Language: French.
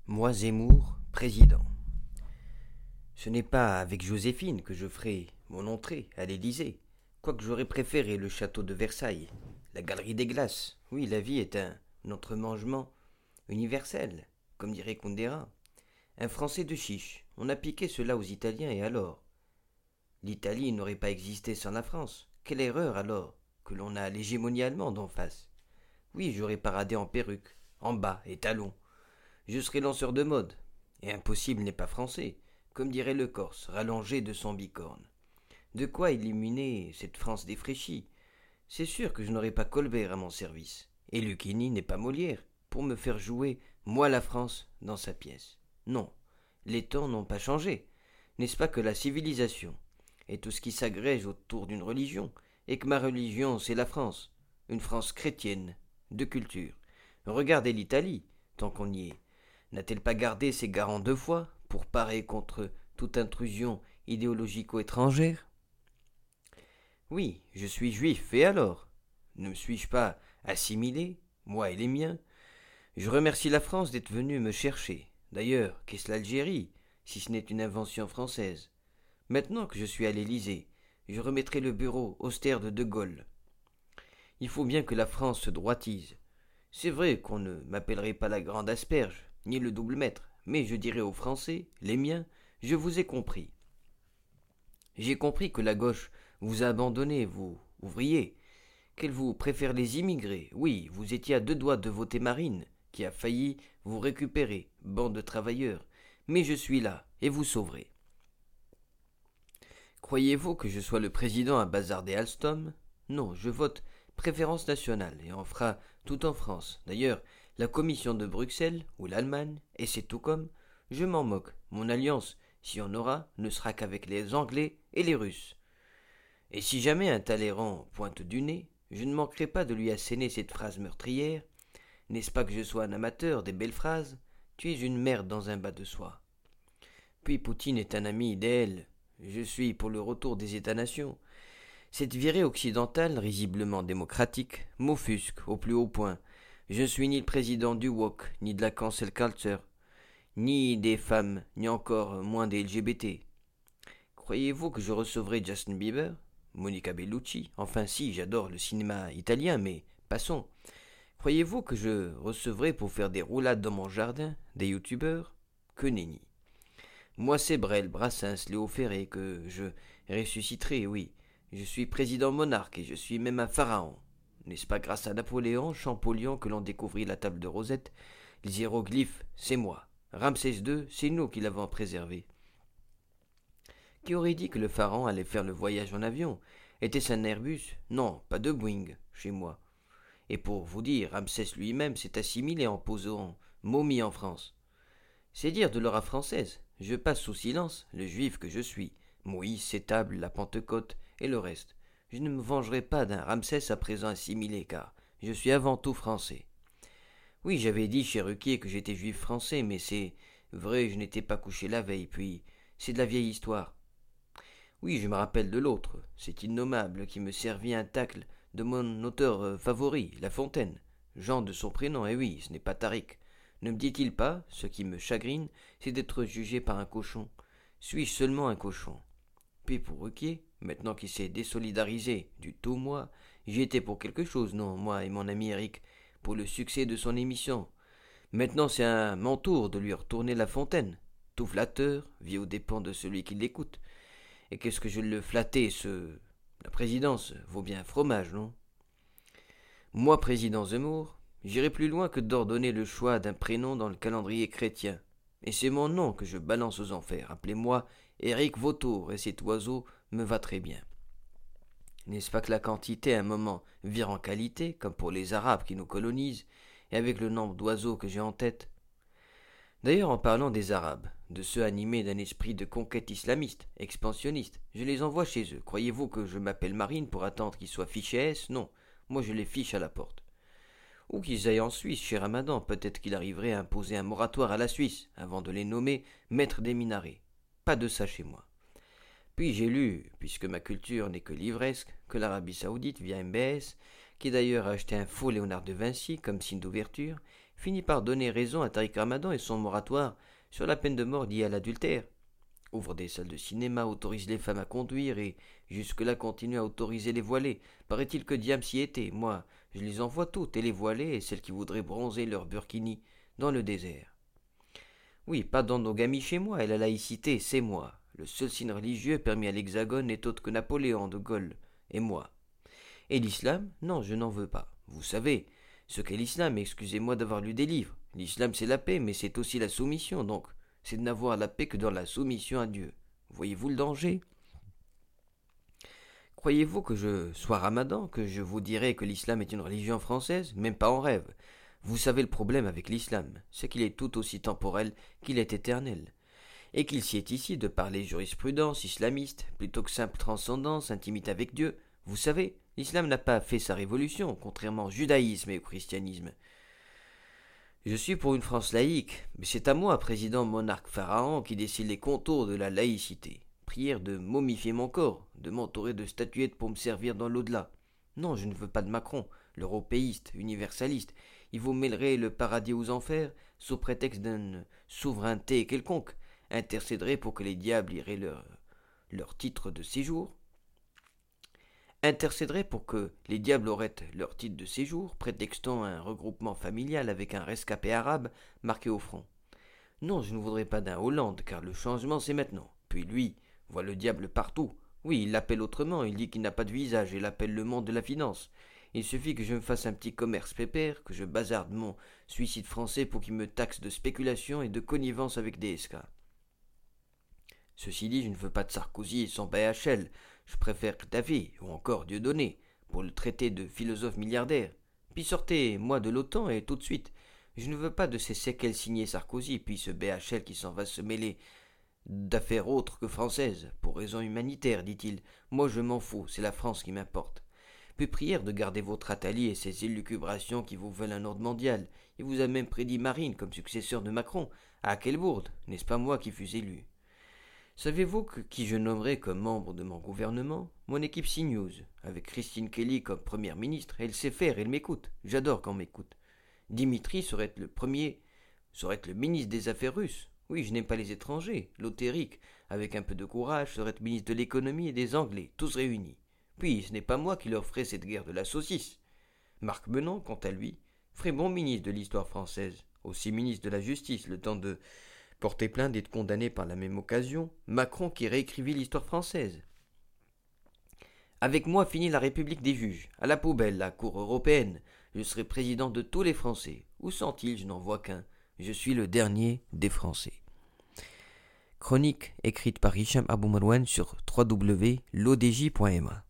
Moi Zemmour, président. Ce n'est pas avec Joséphine que je ferai mon entrée à l'Élysée, quoique j'aurais préféré le château de Versailles, la galerie des glaces. Oui, la vie est un entremangement universel, comme dirait Kundera. Un Français de chiche, on a piqué cela aux Italiens et alors l'Italie n'aurait pas existé sans la France. Quelle erreur alors que l'on a l'hégémonie allemande en face. Oui, j'aurais paradé en perruque, en bas et talons. Je serai lanceur de mode. Et impossible n'est pas français, comme dirait le Corse, rallongé de son bicorne. De quoi illuminer cette France défraîchie. C'est sûr que je n'aurai pas Colbert à mon service. Et Lucchini n'est pas Molière, pour me faire jouer, moi la France, dans sa pièce. Non, les temps n'ont pas changé. N'est-ce pas que la civilisation et tout ce qui s'agrège autour d'une religion, et que ma religion c'est la France, une France chrétienne, de culture. Regardez l'Italie, tant qu'on y est. N'a-t-elle pas gardé ses garants deux fois pour parer contre toute intrusion idéologico-étrangère? Oui, je suis juif, et alors? Ne me suis-je pas assimilé, moi et les miens? Je remercie la France d'être venue me chercher. D'ailleurs, qu'est-ce l'Algérie, si ce n'est une invention française? Maintenant que je suis à l'Élysée, je remettrai le bureau austère de Gaulle. Il faut bien que la France se droitise. C'est vrai qu'on ne m'appellerait pas la grande asperge, ni le double maître, mais je dirais aux Français, les miens, je vous ai compris. J'ai compris que la gauche vous a abandonné, vous, ouvriers, qu'elle vous préfère les immigrés. Oui, vous étiez à deux doigts de voter Marine, qui a failli vous récupérer, bande de travailleurs. Mais je suis là, et vous sauverez. Croyez-vous que je sois le président à bazarder Alstom? Non, je vote préférence nationale, et on fera tout en France. D'ailleurs, la commission de Bruxelles, ou l'Allemagne, et c'est tout comme, je m'en moque. Mon alliance, si on aura, ne sera qu'avec les Anglais et les Russes. Et si jamais un Talleyrand pointe du nez, je ne manquerai pas de lui asséner cette phrase meurtrière. N'est-ce pas que je sois un amateur des belles phrases? Tu es une merde dans un bas de soie. Puis Poutine est un ami idéal. Je suis pour le retour des États-nations. Cette virée occidentale, risiblement démocratique, m'offusque au plus haut point. Je ne suis ni le président du woke, ni de la cancel culture, ni des femmes, ni encore moins des LGBT. Croyez-vous que je recevrai Justin Bieber, Monica Bellucci? Enfin si, j'adore le cinéma italien, mais passons. Croyez-vous que je recevrai pour faire des roulades dans mon jardin des youtubeurs? Que nenni. Moi c'est Brel, Brassens, Léo Ferré que je ressusciterai, oui. Je suis président monarque et je suis même un pharaon. N'est-ce pas grâce à Napoléon, Champollion que l'on découvrit la table de Rosette? Les hiéroglyphes, c'est moi. Ramsès II, c'est nous qui l'avons préservé. Qui aurait dit que le pharaon allait faire le voyage en avion? Était-ce un Airbus? Non, pas de Boeing, chez moi. Et pour vous dire, Ramsès lui-même s'est assimilé en posant momie en France. C'est dire de l'aura française. Je passe sous silence le juif que je suis. Moïse, Sétable, la Pentecôte et le reste. Je ne me vengerai pas d'un Ramsès à présent assimilé, car je suis avant tout français. Oui, j'avais dit chez Ruquier que j'étais juif français, mais c'est vrai, je n'étais pas couché la veille, puis c'est de la vieille histoire. Oui, je me rappelle de l'autre, cet innommable qui me servit un tacle de mon auteur favori, La Fontaine. Jean de son prénom, et oui, ce n'est pas Tariq. Ne me dit-il pas, ce qui me chagrine, c'est d'être jugé par un cochon. Suis-je seulement un cochon? Puis pour Ruquier, maintenant qu'il s'est désolidarisé du tout moi, j'y étais pour quelque chose, non, moi et mon ami Eric, pour le succès de son émission. Maintenant c'est à mon tour de lui retourner La Fontaine. Tout flatteur vit aux dépens de celui qui l'écoute. Et qu'est-ce que je le flattais, ce... La présidence vaut bien un fromage, non? Moi, président Zemmour, j'irai plus loin que d'ordonner le choix d'un prénom dans le calendrier chrétien. Et c'est mon nom que je balance aux enfers. Appelez-moi Éric Vautour, et cet oiseau me va très bien. N'est-ce pas que la quantité à un moment vire en qualité, comme pour les Arabes qui nous colonisent, et avec le nombre d'oiseaux que j'ai en tête? D'ailleurs, en parlant des Arabes, de ceux animés d'un esprit de conquête islamiste, expansionniste, je les envoie chez eux. Croyez-vous que je m'appelle Marine pour attendre qu'ils soient fichés S? Non, moi je les fiche à la porte. Ou qu'ils aillent en Suisse chez Ramadan, peut-être qu'il arriverait à imposer un moratoire à la Suisse, avant de les nommer maîtres des minarets. Pas de ça chez moi. Puis j'ai lu, puisque ma culture n'est que livresque, que l'Arabie Saoudite, via MBS, qui d'ailleurs a acheté un faux Léonard de Vinci comme signe d'ouverture, finit par donner raison à Tariq Ramadan et son moratoire sur la peine de mort liée à l'adultère. Ouvre des salles de cinéma, autorise les femmes à conduire et jusque-là continue à autoriser les voilées. Paraît-il que diable s'y était. Moi, je les envoie toutes, et les voilées et celles qui voudraient bronzer leur burkini dans le désert. Oui, pas d'endogamie chez moi, et la laïcité, c'est moi. Le seul signe religieux permis à l'Hexagone n'est autre que Napoléon de Gaulle, et moi. Et l'islam? Non, je n'en veux pas. Vous savez ce qu'est l'islam, excusez-moi d'avoir lu des livres. L'islam c'est la paix, mais c'est aussi la soumission, donc c'est de n'avoir la paix que dans la soumission à Dieu. Voyez-vous le danger? Croyez-vous que je sois ramadan, que je vous dirai que l'islam est une religion française? Même pas en rêve. Vous savez le problème avec l'islam, c'est qu'il est tout aussi temporel qu'il est éternel, et qu'il s'y est ici de parler jurisprudence islamiste, plutôt que simple transcendance, intimité avec Dieu. Vous savez, l'islam n'a pas fait sa révolution, contrairement au judaïsme et au christianisme. Je suis pour une France laïque, mais c'est à moi, président monarque pharaon, qui décide les contours de la laïcité. Prière de momifier mon corps, de m'entourer de statuettes pour me servir dans l'au-delà. Non, je ne veux pas de Macron, l'européiste, universaliste. Il vous mêlerait le paradis aux enfers, sous prétexte d'une souveraineté quelconque, intercéderait pour que les diables iraient leur titre de séjour. Intercéderait pour que les diables auraient leur titre de séjour, prétextant un regroupement familial avec un rescapé arabe marqué au front. Non, je ne voudrais pas d'un Hollande, car le changement c'est maintenant. Puis lui voit le diable partout. Oui, il l'appelle autrement, il dit qu'il n'a pas de visage et l'appelle le monde de la finance. Il suffit que je me fasse un petit commerce pépère, que je bazarde mon suicide français pour qu'il me taxe de spéculation et de connivence avec des SK. Ceci dit, je ne veux pas de Sarkozy et son BHL, je préfère Davé ou encore Dieudonné pour le traiter de philosophe milliardaire. Puis sortez, moi, de l'OTAN et tout de suite. Je ne veux pas de ces séquelles signées Sarkozy, puis ce BHL qui s'en va se mêler d'affaires autres que françaises, pour raisons humanitaires, dit-il. Moi, je m'en fous, c'est la France qui m'importe. Puis prière de garder votre Attali et ses élucubrations qui vous veulent un ordre mondial. Il vous a même prédit Marine comme successeur de Macron. À quelle bourde, n'est-ce pas moi qui fus élu? Savez-vous qui je nommerai comme membre de mon gouvernement? Mon équipe CNews, avec Christine Kelly comme première ministre. Elle sait faire, elle m'écoute. J'adore quand on m'écoute. Dimitri serait le ministre des Affaires russes. Oui, je n'aime pas les étrangers. Lotéric, avec un peu de courage, serait ministre de l'économie et des Anglais, tous réunis. Puis, ce n'est pas moi qui leur ferai cette guerre de la saucisse. Marc Menon, quant à lui, ferait bon ministre de l'histoire française, aussi ministre de la justice, le temps de porter plainte et de condamner par la même occasion Macron qui réécrivit l'histoire française. Avec moi finit la République des juges, à la poubelle, la Cour européenne. Je serai président de tous les Français. Où sont-ils? Je n'en vois qu'un. Je suis le dernier des Français. Chronique écrite par Hicham Abou Marwan sur www.lodj.ma